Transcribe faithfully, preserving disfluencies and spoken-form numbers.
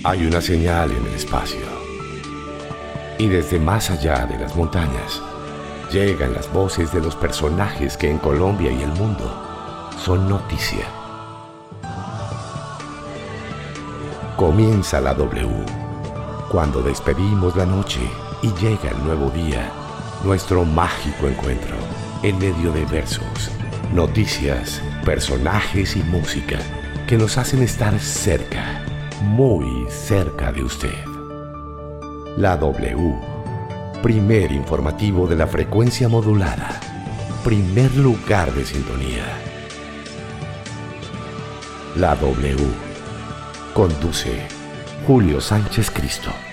Hay una señal en el espacio. Y desde más allá de las montañas, llegan las voces de los personajes que en Colombia y el mundo son noticia. Comienza la W, cuando despedimos la noche y llega el nuevo día, nuestro mágico encuentro, en medio de versos, noticias, personajes y música que nos hacen estar cerca, muy cerca de usted. La W, primer informativo de la frecuencia modulada, primer lugar de sintonía. La W, conduce Julio Sánchez Cristo.